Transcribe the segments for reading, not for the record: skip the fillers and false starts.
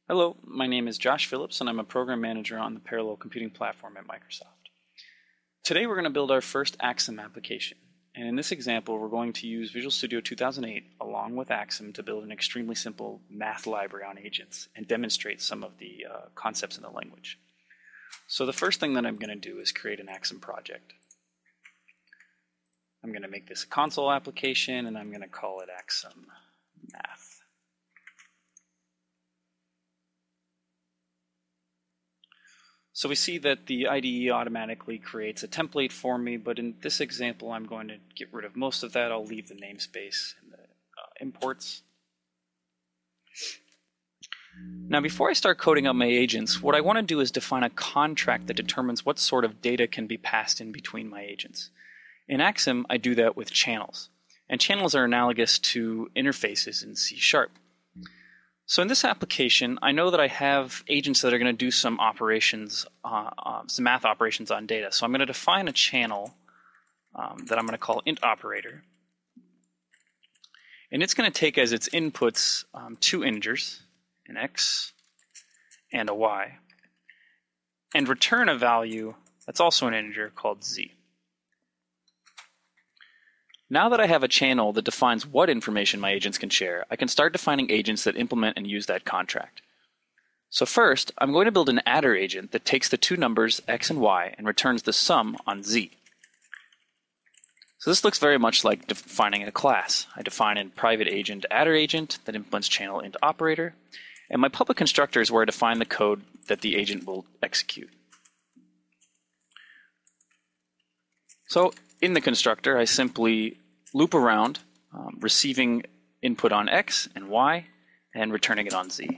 Hello, my name is Josh Phillips and I'm a program manager on the Parallel Computing platform at Microsoft. Today we're going to build our first Axum application. And in this example, we're going to use Visual Studio 2008 along with Axum to build an extremely simple math library on agents and demonstrate some of the concepts in the language. So the first thing that I'm going to do is create an Axum project. I'm going to make this a console application and I'm going to call it Axum Math. So we see that the IDE automatically creates a template for me, but in this example I'm going to get rid of most of that. I'll leave the namespace and the imports. Now before I start coding up my agents, what I want to do is define a contract that determines what sort of data can be passed in between my agents. In Axum, I do that with channels. And channels are analogous to interfaces in C#. So in this application, I know that I have agents that are going to do some operations, some math operations on data. So I'm going to define a channel that I'm going to call int operator. And it's going to take as its inputs two integers, an x and a y, and return a value that's also an integer called z. Now that I have a channel that defines what information my agents can share, I can start defining agents that implement and use that contract. So first, I'm going to build an adder agent that takes the two numbers x and y and returns the sum on z. So this looks very much like defining a class. I define a private agent adder agent that implements channel int operator, and my public constructor is where I define the code that the agent will execute. So in the constructor, I simply loop around, receiving input on x and y, and returning it on z.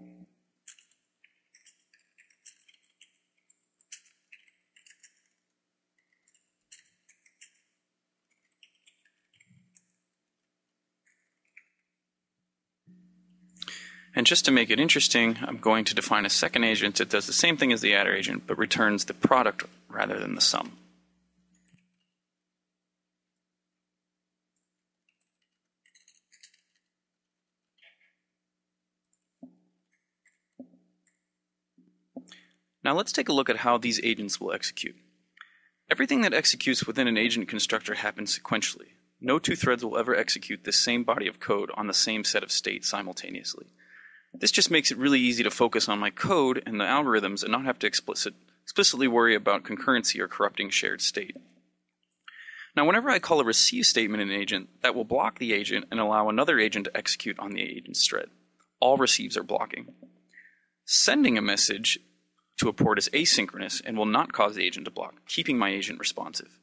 And just to make it interesting, I'm going to define a second agent that does the same thing as the adder agent, but returns the product rather than the sum. Now let's take a look at how these agents will execute. Everything that executes within an agent constructor happens sequentially. No two threads will ever execute the same body of code on the same set of state simultaneously. This just makes it really easy to focus on my code and the algorithms and not have to explicitly worry about concurrency or corrupting shared state. Now whenever I call a receive statement in an agent, that will block the agent and allow another agent to execute on the agent's thread. All receives are blocking. Sending a message to a port is asynchronous and will not cause the agent to block, keeping my agent responsive.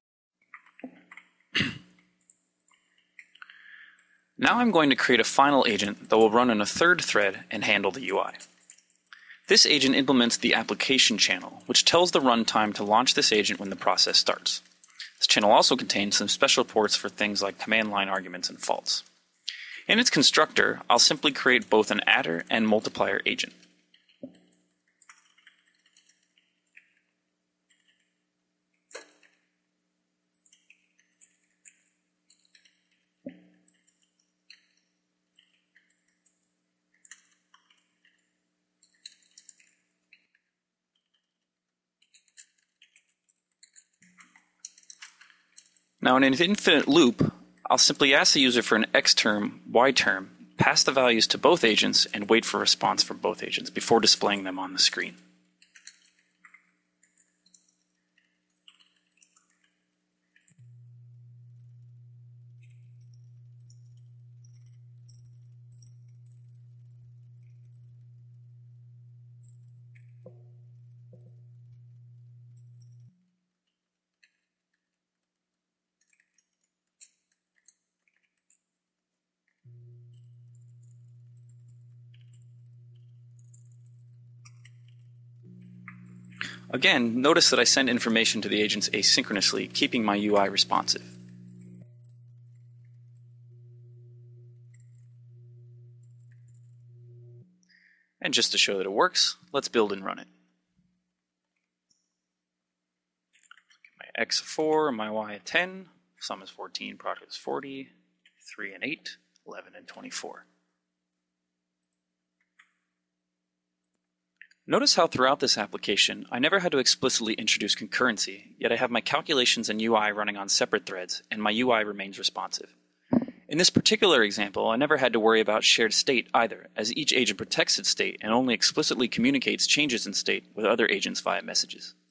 Now I'm going to create a final agent that will run on a third thread and handle the UI. This agent implements the application channel, which tells the runtime to launch this agent when the process starts. This channel also contains some special ports for things like command line arguments and faults. In its constructor, I'll simply create both an adder and multiplier agent. Now in an infinite loop, I'll simply ask the user for an x term, y term, pass the values to both agents, and wait for a response from both agents before displaying them on the screen. Again, notice that I send information to the agents asynchronously, keeping my UI responsive. And just to show that it works, let's build and run it. My x of 4, my y of 10, sum is 14, product is 40, 3 and 8, 11 and 24. Notice how throughout this application, I never had to explicitly introduce concurrency, yet I have my calculations and UI running on separate threads, and my UI remains responsive. In this particular example, I never had to worry about shared state either, as each agent protects its state and only explicitly communicates changes in state with other agents via messages.